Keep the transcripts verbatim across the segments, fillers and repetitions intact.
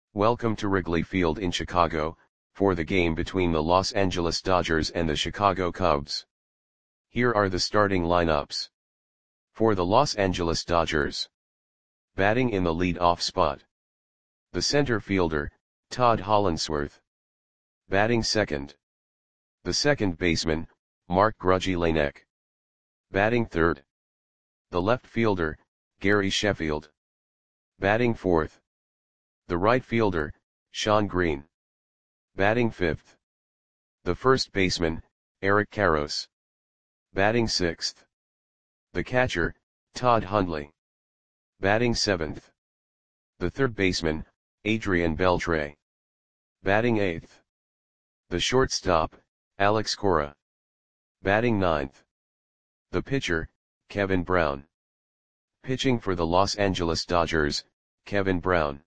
Welcome to Wrigley Field in Chicago, for the game between the Los Angeles Dodgers and the Chicago Cubs. Here are the starting lineups. For the Los Angeles Dodgers. Batting in the lead-off spot. The center fielder, Todd Hollandsworth. Batting second. The second baseman, Mark Grudzielanek. Batting third. The left fielder, Gary Sheffield. Batting fourth. The right fielder, Shawn Green. Batting fifth. The first baseman, Eric Karros. Batting sixth. The catcher, Todd Hundley. Batting seventh. The third baseman, Adrian Beltre. Batting eighth. The shortstop, Alex Cora. Batting ninth. The pitcher, Kevin Brown. Pitching for the Los Angeles Dodgers, Kevin Brown.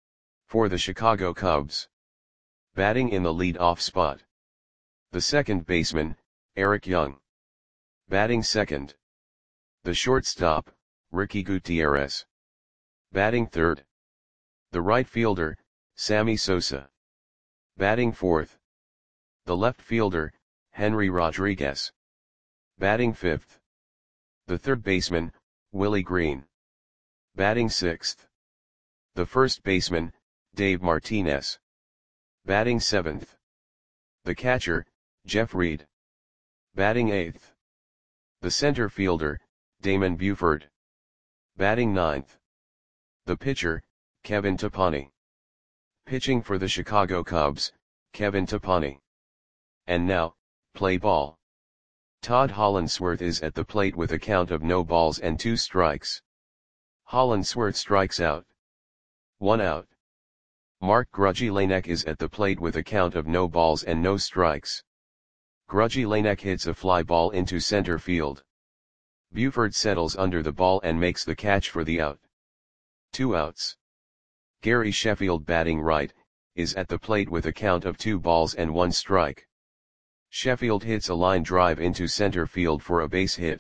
For the Chicago Cubs. Batting in the lead-off spot. The second baseman, Eric Young. Batting second. The shortstop, Ricky Gutierrez. Batting third. The right fielder, Sammy Sosa. Batting fourth. The left fielder, Henry Rodriguez. Batting fifth. The third baseman, Willie Green. Batting sixth. The first baseman, Dave Martinez. Batting seventh. The catcher, Jeff Reed. Batting eighth. The center fielder, Damon Buford. Batting ninth. The pitcher, Kevin Tepani. Pitching for the Chicago Cubs, Kevin Tepani. And now, play ball. Todd Hollandsworth is at the plate with a count of no balls and two strikes. Hollandsworth strikes out. One out. Mark Grudzielanek is at the plate with a count of no balls and no strikes. Grudzielanek hits a fly ball into center field. Buford settles under the ball and makes the catch for the out. Two outs. Gary Sheffield, batting right, is at the plate with a count of two balls and one strike. Sheffield hits a line drive into center field for a base hit.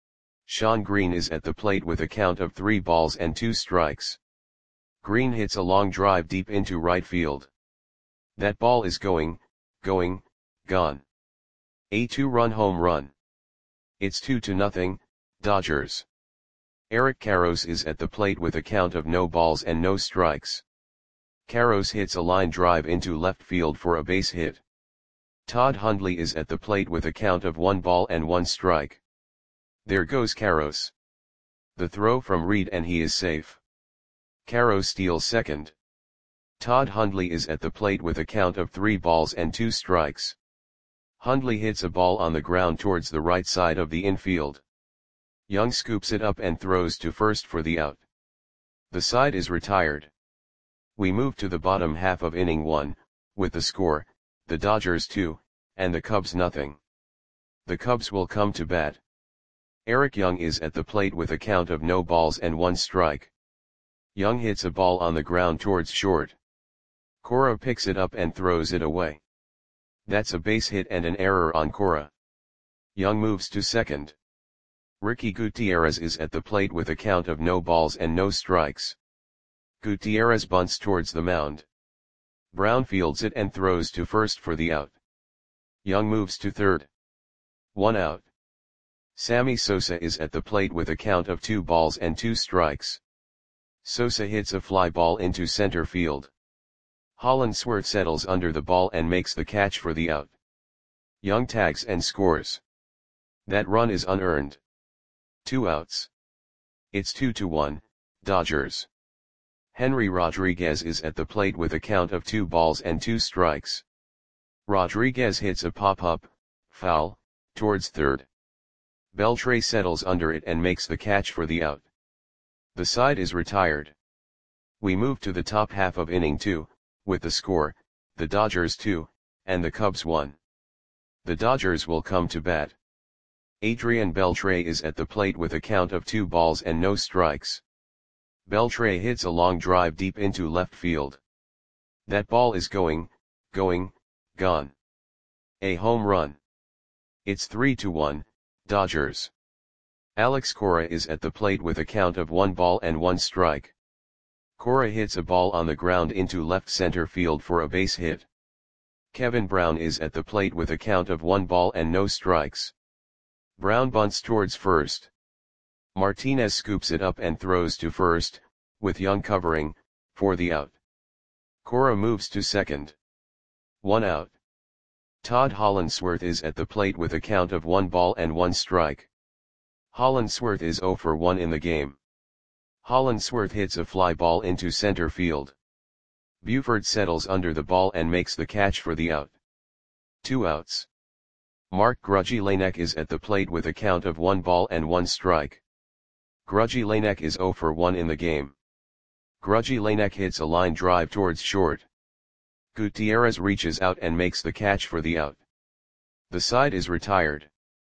Shawn Green is at the plate with a count of three balls and two strikes. Green hits a long drive deep into right field. That ball is going, going, gone. A two-run home run. It's two to nothing, Dodgers. Eric Karros is at the plate with a count of no balls and no strikes. Karros hits a line drive into left field for a base hit. Todd Hundley is at the plate with a count of one ball and one strike. There goes Karros. The throw from Reed and he is safe. Karros steals second. Todd Hundley is at the plate with a count of three balls and two strikes. Hundley hits a ball on the ground towards the right side of the infield. Young scoops it up and throws to first for the out. The side is retired. We move to the bottom half of inning one, with the score, the Dodgers two, and the Cubs nothing. The Cubs will come to bat. Eric Young is at the plate with a count of no balls and one strike. Young hits a ball on the ground towards short. Cora picks it up and throws it away. That's a base hit and an error on Cora. Young moves to second. Ricky Gutierrez is at the plate with a count of no balls and no strikes. Gutierrez bunts towards the mound. Brown fields it and throws to first for the out. Young moves to third. One out. Sammy Sosa is at the plate with a count of two balls and two strikes. Sosa hits a fly ball into center field. Hollandsworth settles under the ball and makes the catch for the out. Young tags and scores. That run is unearned. Two outs. It's two to one, Dodgers. Henry Rodriguez is at the plate with a count of two balls and two strikes. Rodriguez hits a pop-up, foul, towards third. Beltre settles under it and makes the catch for the out. The side is retired. We move to the top half of inning two, with the score, the Dodgers two, and the Cubs one. The Dodgers will come to bat. Adrian Beltre is at the plate with a count of two balls and no strikes. Beltre hits a long drive deep into left field. That ball is going, going, gone. A home run. It's three to one, Dodgers. Alex Cora is at the plate with a count of one ball and one strike. Cora hits a ball on the ground into left center field for a base hit. Kevin Brown is at the plate with a count of one ball and no strikes. Brown bunts towards first. Martinez scoops it up and throws to first, with Young covering, for the out. Cora moves to second. One out. Todd Hollandsworth is at the plate with a count of one ball and one strike. Hollandsworth is zero for one in the game. Hollandsworth hits a fly ball into center field. Buford settles under the ball and makes the catch for the out. Two outs. Mark Grudzielanek is at the plate with a count of one ball and one strike. Grudzielanek is zero for one in the game. Grudzielanek hits a line drive towards short. Gutierrez reaches out and makes the catch for the out. The side is retired.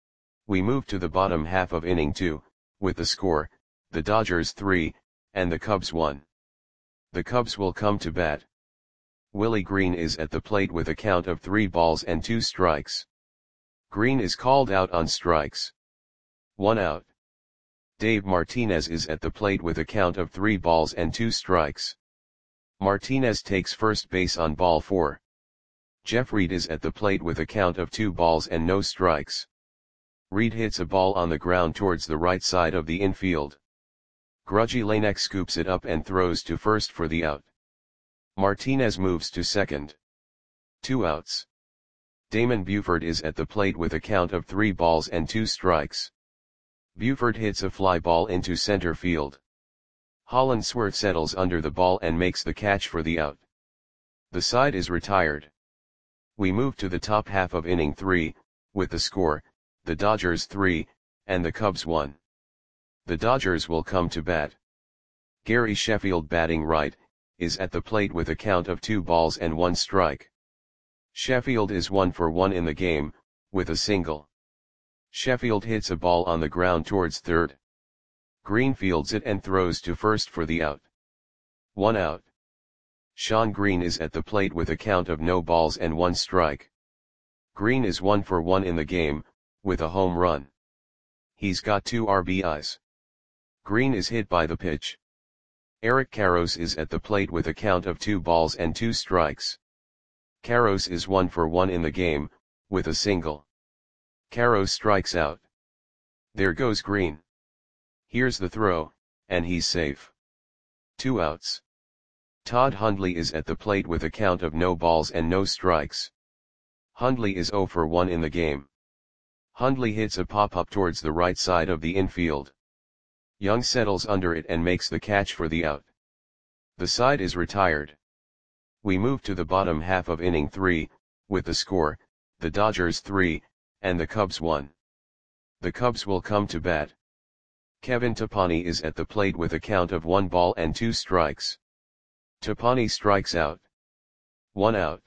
We move to the bottom half of inning two, with the score, the Dodgers three, and the Cubs one. The Cubs will come to bat. Willie Green is at the plate with a count of three balls and two strikes. Green is called out on strikes. One out. Dave Martinez is at the plate with a count of three balls and two strikes. Martinez takes first base on ball four. Jeff Reed is at the plate with a count of two balls and no strikes. Reed hits a ball on the ground towards the right side of the infield. Grudzielanek scoops it up and throws to first for the out. Martinez moves to second. Two outs. Damon Buford is at the plate with a count of three balls and two strikes. Buford hits a fly ball into center field. Hollandsworth settles under the ball and makes the catch for the out. The side is retired. We move to the top half of inning three, with the score, the Dodgers three, and the Cubs one. The Dodgers will come to bat. Gary Sheffield, batting right, is at the plate with a count of two balls and one strike. Sheffield is one for one in the game, with a single. Sheffield hits a ball on the ground towards third. Green fields it and throws to first for the out. One out. Sean Green is at the plate with a count of no balls and one strike. Green is one for one in the game, with a home run. He's got two R B Is. Green is hit by the pitch. Eric Karros is at the plate with a count of two balls and two strikes. Karros is one for one in the game, with a single. Karros strikes out. There goes Green. Here's the throw, and he's safe. Two outs. Todd Hundley is at the plate with a count of no balls and no strikes. Hundley is zero for one in the game. Hundley hits a pop-up towards the right side of the infield. Young settles under it and makes the catch for the out. The side is retired. We move to the bottom half of inning three, with the score, the Dodgers three, and the Cubs one. The Cubs will come to bat. Kevin Tapani is at the plate with a count of one ball and two strikes. Tapani strikes out. One out.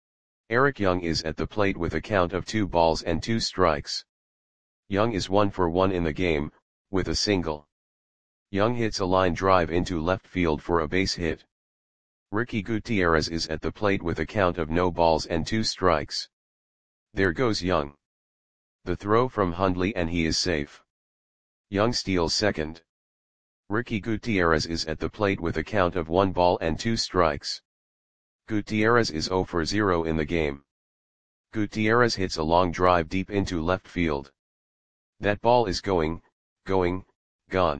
Eric Young is at the plate with a count of two balls and two strikes. Young is one for one in the game, with a single. Young hits a line drive into left field for a base hit. Ricky Gutierrez is at the plate with a count of no balls and two strikes. There goes Young. The throw from Hundley and he is safe. Young steals second. Ricky Gutierrez is at the plate with a count of one ball and two strikes. Gutierrez is zero for zero in the game. Gutierrez hits a long drive deep into left field. That ball is going, going, gone.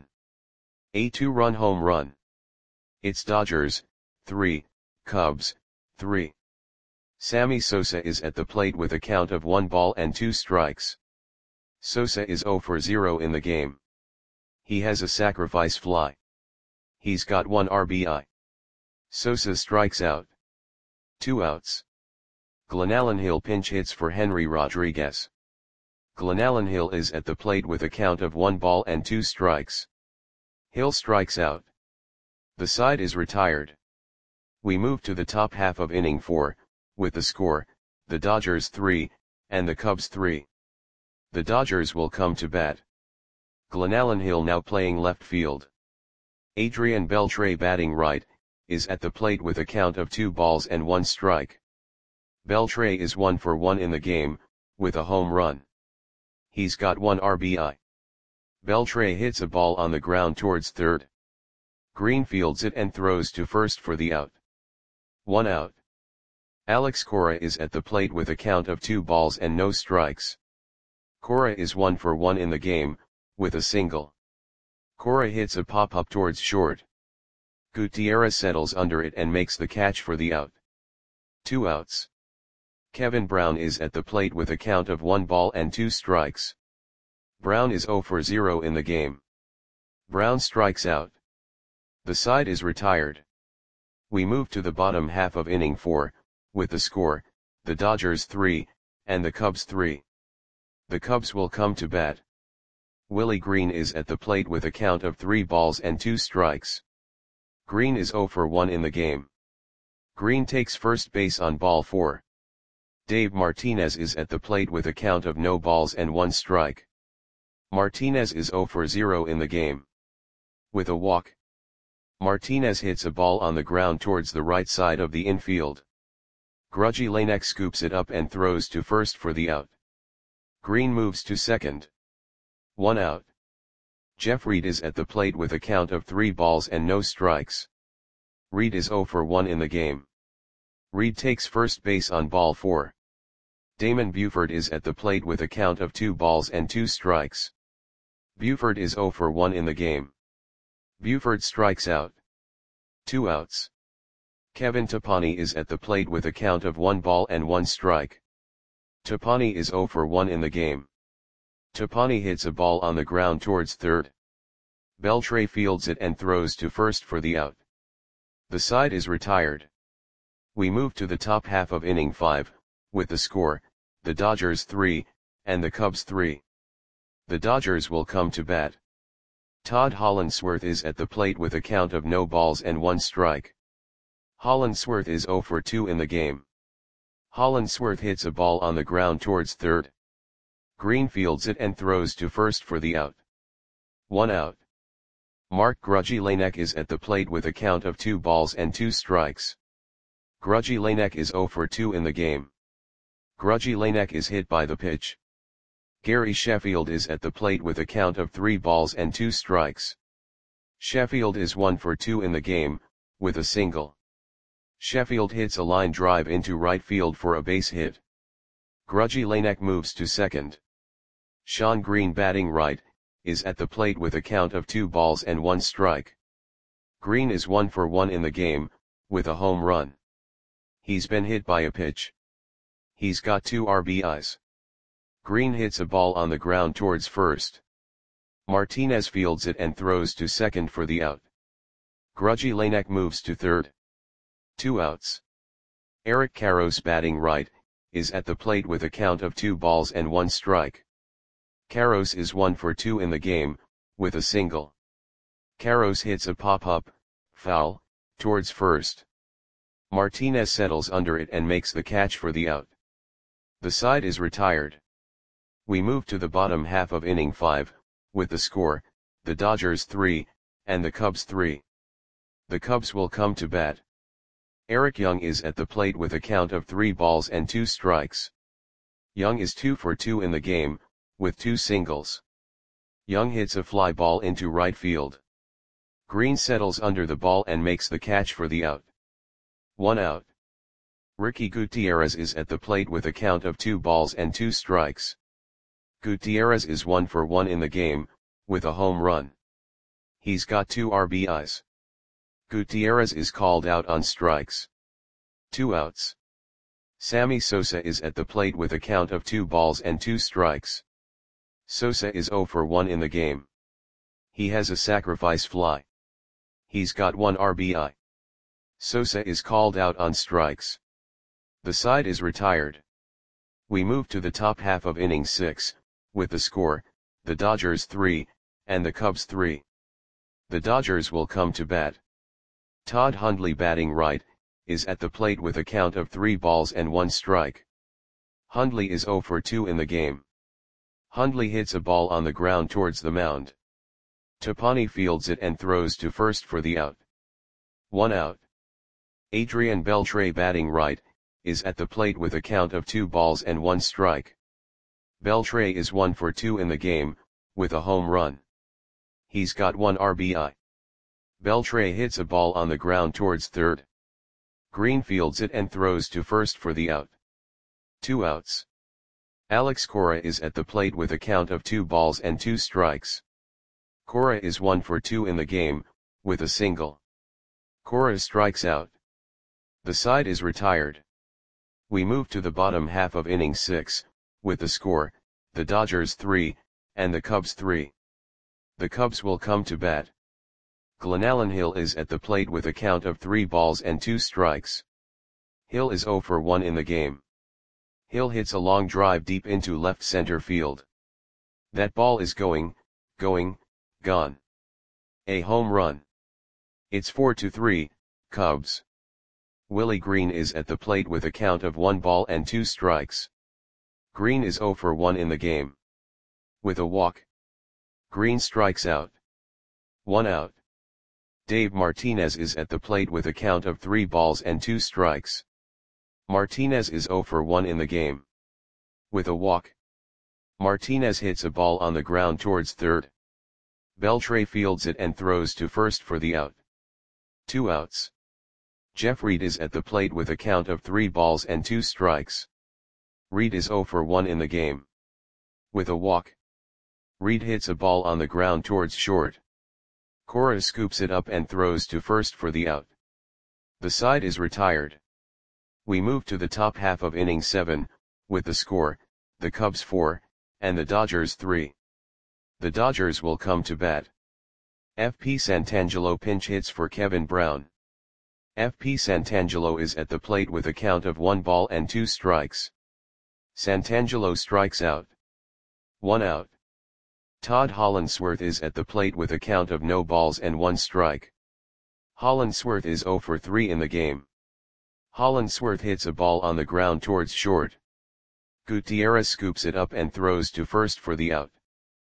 A two-run home run. It's Dodgers, three, Cubs, three. Sammy Sosa is at the plate with a count of one ball and two strikes. Sosa is zero for zero in the game. He has a sacrifice fly. He's got one R B I. Sosa strikes out. Two outs. Glenallen Hill pinch hits for Henry Rodriguez. Glenallen Hill is at the plate with a count of one ball and two strikes. Hill strikes out. The side is retired. We move to the top half of inning four, with the score, the Dodgers three, and the Cubs three. The Dodgers will come to bat. Glenallen Hill now playing left field. Adrian Beltre, batting right, is at the plate with a count of two balls and one strike. Beltre is one for one in the game, with a home run. He's got one R B I. Beltre hits a ball on the ground towards third. Green fields it and throws to first for the out. One out. Alex Cora is at the plate with a count of two balls and no strikes. Cora is one for one in the game, with a single. Cora hits a pop-up towards short. Gutierrez settles under it and makes the catch for the out. Two outs. Kevin Brown is at the plate with a count of one ball and two strikes. Brown is zero for zero in the game. Brown strikes out. The side is retired. We move to the bottom half of inning four, with the score, the Dodgers three, and the Cubs three. The Cubs will come to bat. Willie Green is at the plate with a count of three balls and two strikes. Green is zero for one in the game. Green takes first base on ball four. Dave Martinez is at the plate with a count of no balls and one strike. Martinez is zero for zero in the game. With a walk, Martinez hits a ball on the ground towards the right side of the infield. Grudgy Lanek scoops it up and throws to first for the out. Green moves to second. One out. Jeff Reed is at the plate with a count of three balls and no strikes. Reed is zero for one in the game. Reed takes first base on ball four. Damon Buford is at the plate with a count of two balls and two strikes. Buford is zero for one in the game. Buford strikes out. Two outs. Kevin Tapani is at the plate with a count of one ball and one strike. Tapani is zero for one in the game. Tapani hits a ball on the ground towards third. Beltre fields it and throws to first for the out. The side is retired. We move to the top half of inning five, with the score, the Dodgers three, and the Cubs three. The Dodgers will come to bat. Todd Hollandsworth is at the plate with a count of no balls and one strike. Hollandsworth is zero for two in the game. Hollandsworth hits a ball on the ground towards third. Green fields it and throws to first for the out. One out. Mark Grudgy Lanek is at the plate with a count of two balls and two strikes. Grudgy Lanek is zero for two in the game. Grudgy Lanek is hit by the pitch. Gary Sheffield is at the plate with a count of three balls and two strikes. Sheffield is one for two in the game, with a single. Sheffield hits a line drive into right field for a base hit. Grudgy Lanek moves to second. Sean Green, batting right, is at the plate with a count of two balls and one strike. Green is one for one in the game, with a home run. He's been hit by a pitch. He's got two R B Is. Green hits a ball on the ground towards first. Martinez fields it and throws to second for the out. Grudgy Lanek moves to third. Two outs. Eric Karros, batting right, is at the plate with a count of two balls and one strike. Karros is one for two in the game, with a single. Karros hits a pop-up, foul, towards first. Martinez settles under it and makes the catch for the out. The side is retired. We move to the bottom half of inning five, with the score, the Dodgers three, and the Cubs three. The Cubs will come to bat. Eric Young is at the plate with a count of three balls and two strikes. Young is two for two in the game, with two singles. Young hits a fly ball into right field. Green settles under the ball and makes the catch for the out. One out. Ricky Gutierrez is at the plate with a count of two balls and two strikes. Gutierrez is one for one in the game, with a home run. He's got two R B Is. Gutierrez is called out on strikes. Two outs. Sammy Sosa is at the plate with a count of two balls and two strikes. Sosa is zero for one in the game. He has a sacrifice fly. He's got one R B I. Sosa is called out on strikes. The side is retired. We move to the top half of inning six, with the score, the Dodgers three, and the Cubs three. The Dodgers will come to bat. Todd Hundley, batting right, is at the plate with a count of three balls and one strike. Hundley is zero for two in the game. Hundley hits a ball on the ground towards the mound. Tapani fields it and throws to first for the out. One out. Adrian Beltre, batting right, is at the plate with a count of two balls and one strike. Beltre is one for two in the game, with a home run. He's got one R B I. Beltre hits a ball on the ground towards third. Green fields it and throws to first for the out. Two outs. Alex Cora is at the plate with a count of two balls and two strikes. Cora is one for two in the game, with a single. Cora strikes out. The side is retired. We move to the bottom half of inning six, with the score, the Dodgers three, and the Cubs three. The Cubs will come to bat. Glenallen Hill is at the plate with a count of three balls and two strikes. Hill is zero for one in the game. Hill hits a long drive deep into left center field. That ball is going, going, gone. A home run. It's four to three, Cubs. Willie Green is at the plate with a count of one ball and two strikes. Green is zero for one in the game. With a walk. Green strikes out. One out. Dave Martinez is at the plate with a count of three balls and two strikes. Martinez is zero for one in the game. With a walk. Martinez hits a ball on the ground towards third. Beltre fields it and throws to first for the out. Two outs. Jeff Reed is at the plate with a count of three balls and two strikes. Reed is zero for one in the game. With a walk. Reed hits a ball on the ground towards short. Cora scoops it up and throws to first for the out. The side is retired. We move to the top half of inning seven, with the score, the Cubs four, and the Dodgers three. The Dodgers will come to bat. F P Santangelo pinch hits for Kevin Brown. F P Santangelo is at the plate with a count of one ball and two strikes. Santangelo strikes out. One out. Todd Hollandsworth is at the plate with a count of no balls and one strike. Hollandsworth is zero for three in the game. Hollandsworth hits a ball on the ground towards short. Gutierrez scoops it up and throws to first for the out.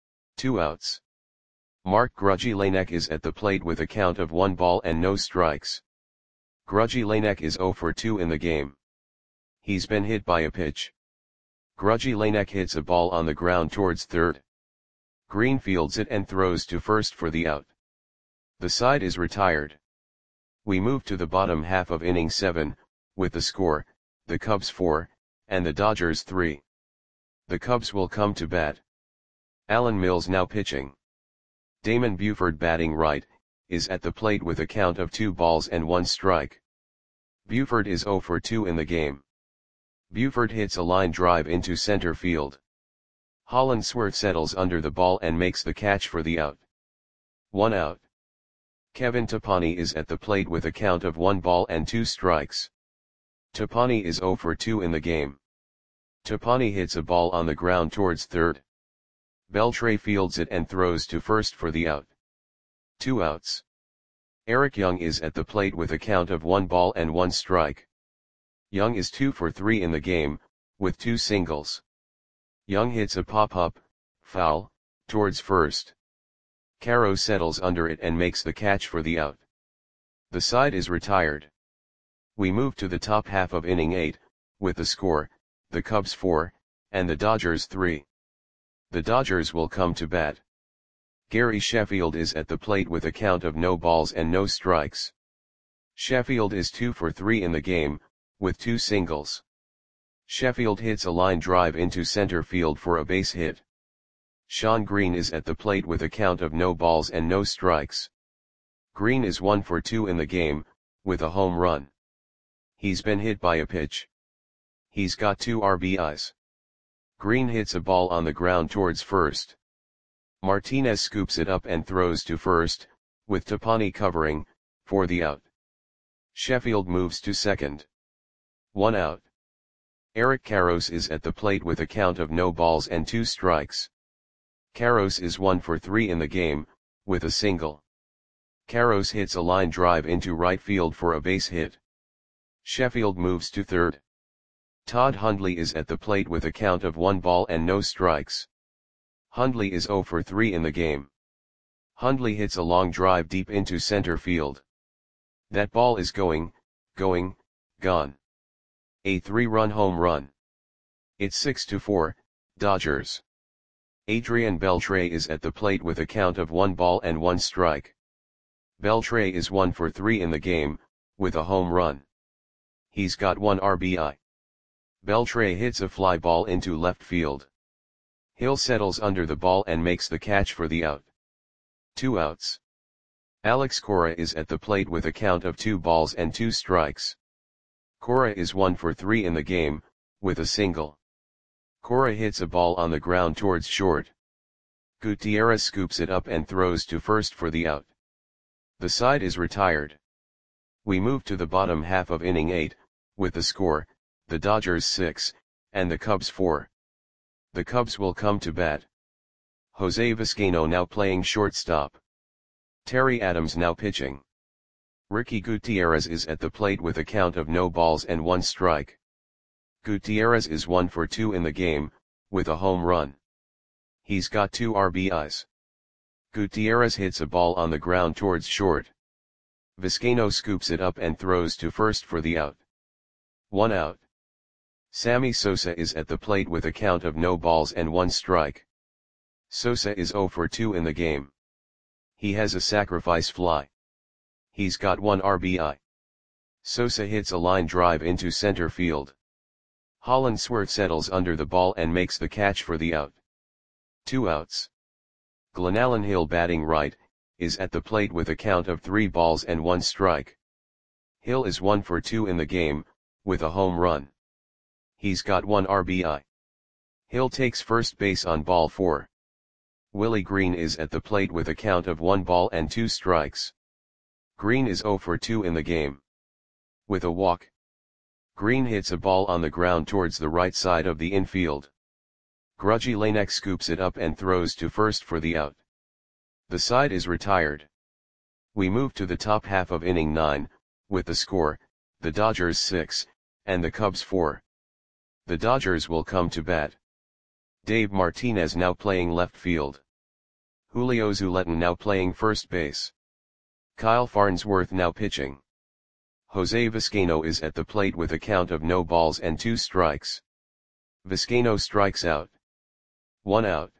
Two outs. Mark Grudzielanek is at the plate with a count of one ball and no strikes. Grudzielanek is zero for two in the game. He's been hit by a pitch. Grudzielanek hits a ball on the ground towards third. Green fields it and throws to first for the out. The side is retired. We move to the bottom half of inning seven, with the score, the Cubs four, and the Dodgers three. The Cubs will come to bat. Alan Mills now pitching. Damon Buford batting right, is at the plate with a count of two balls and one strike. Buford is zero for two in the game. Buford hits a line drive into center field. Hollandsworth settles under the ball and makes the catch for the out. One out. Kevin Tapani is at the plate with a count of one ball and two strikes. Tapani is zero for two in the game. Tapani hits a ball on the ground towards third. Beltre fields it and throws to first for the out. Two outs. Eric Young is at the plate with a count of one ball and one strike. Young is two for three in the game, with two singles. Young hits a pop-up, foul, towards first. Caro settles under it and makes the catch for the out. The side is retired. We move to the top half of inning eight, with the score, the Cubs four, and the Dodgers three. The Dodgers will come to bat. Gary Sheffield is at the plate with a count of no balls and no strikes. Sheffield is two for three in the game, with two singles. Sheffield hits a line drive into center field for a base hit. Sean Green is at the plate with a count of no balls and no strikes. Green is one for two in the game, with a home run. He's been hit by a pitch. He's got two R B Is. Green hits a ball on the ground towards first. Martinez scoops it up and throws to first, with Tapani covering, for the out. Sheffield moves to second. One out. Eric Karros is at the plate with a count of no balls and two strikes. Karros is one for three in the game, with a single. Karros hits a line drive into right field for a base hit. Sheffield moves to third. Todd Hundley is at the plate with a count of one ball and no strikes. Hundley is zero for three in the game. Hundley hits a long drive deep into center field. That ball is going, going, gone. A three-run home run. It's six to four, Dodgers. Adrian Beltre is at the plate with a count of one ball and one strike. Beltre is one for three in the game, with a home run. He's got one R B I. Beltre hits a fly ball into left field. Hill settles under the ball and makes the catch for the out. Two outs. Alex Cora is at the plate with a count of two balls and two strikes. Cora is one for three in the game, with a single. Cora hits a ball on the ground towards short. Gutierrez scoops it up and throws to first for the out. The side is retired. We move to the bottom half of inning eight, with the score, the Dodgers six, and the Cubs four. The Cubs will come to bat. Jose Vizcaino now playing shortstop. Terry Adams now pitching. Ricky Gutierrez is at the plate with a count of no balls and one strike. Gutierrez is one for two in the game, with a home run. He's got two R B Is. Gutierrez hits a ball on the ground towards short. Vizcaino scoops it up and throws to first for the out. One out. Sammy Sosa is at the plate with a count of no balls and one strike. Sosa is zero for two in the game. He has a sacrifice fly. He's got one R B I. Sosa hits a line drive into center field. Hollandsworth settles under the ball and makes the catch for the out. Two outs. Glenallen Hill, batting right, is at the plate with a count of three balls and one strike. Hill is one for two in the game, with a home run. He's got one R B I. Hill takes first base on ball four. Willie Green is at the plate with a count of one ball and two strikes. Green is zero for two in the game. With a walk. Green hits a ball on the ground towards the right side of the infield. Grudgy Lanek scoops it up and throws to first for the out. The side is retired. We move to the top half of inning nine, with the score, the Dodgers six, and the Cubs four. The Dodgers will come to bat. Dave Martinez now playing left field. Julio Zuleta now playing first base. Kyle Farnsworth now pitching. Jose Vizcaino is at the plate with a count of no balls and two strikes. Vizcaino strikes out. One out.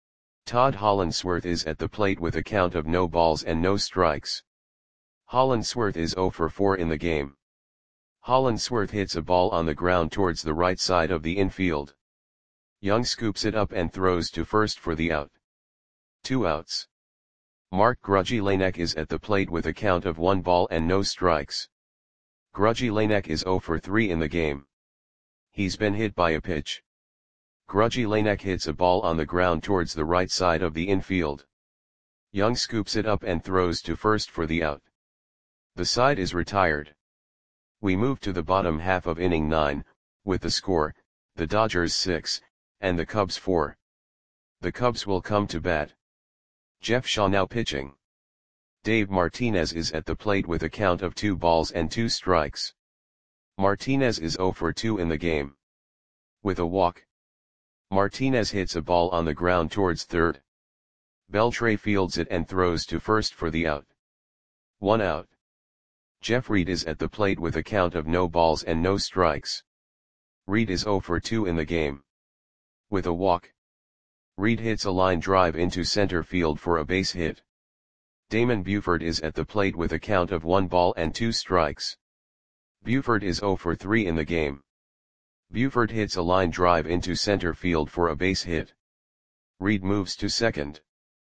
Todd Hollandsworth is at the plate with a count of no balls and no strikes. Hollandsworth is zero for four in the game. Hollandsworth hits a ball on the ground towards the right side of the infield. Young scoops it up and throws to first for the out. Two outs. Mark Grudgy Lanek is at the plate with a count of one ball and no strikes. Grudgy Lanek is zero for three in the game. He's been hit by a pitch. Grudgy Lanek hits a ball on the ground towards the right side of the infield. Young scoops it up and throws to first for the out. The side is retired. We move to the bottom half of inning nine, with the score, the Dodgers six, and the Cubs four. The Cubs will come to bat. Jeff Shaw now pitching. Dave Martinez is at the plate with a count of two balls and two strikes. Martinez is zero for two in the game. With a walk. Martinez hits a ball on the ground towards third. Beltre fields it and throws to first for the out. One out. Jeff Reed is at the plate with a count of no balls and no strikes. Reed is zero for two in the game. With a walk. Reed hits a line drive into center field for a base hit. Damon Buford is at the plate with a count of one ball and two strikes. Buford is zero for three in the game. Buford hits a line drive into center field for a base hit. Reed moves to second.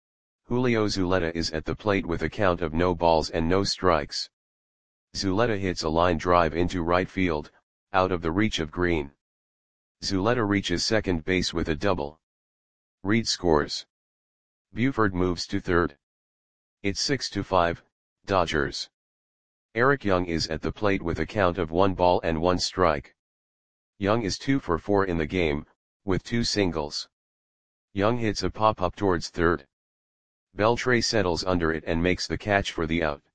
Julio Zuleta is at the plate with a count of no balls and no strikes. Zuleta hits a line drive into right field, out of the reach of Green. Zuleta reaches second base with a double. Reed scores. Buford moves to third. It's six to five, Dodgers. Eric Young is at the plate with a count of one ball and one strike. Young is two for four in the game, with two singles. Young hits a pop-up towards third. Beltre settles under it and makes the catch for the out.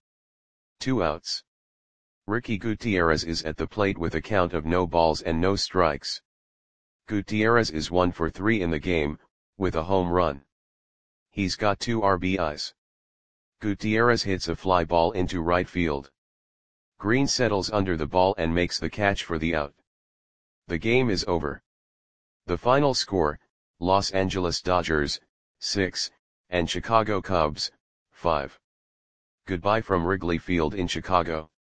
Two outs. Ricky Gutierrez is at the plate with a count of no balls and no strikes. Gutierrez is one for three in the game, with a home run. He's got two R B Is. Gutierrez hits a fly ball into right field. Green settles under the ball and makes the catch for the out. The game is over. The final score, Los Angeles Dodgers, six, and Chicago Cubs, five. Goodbye from Wrigley Field in Chicago.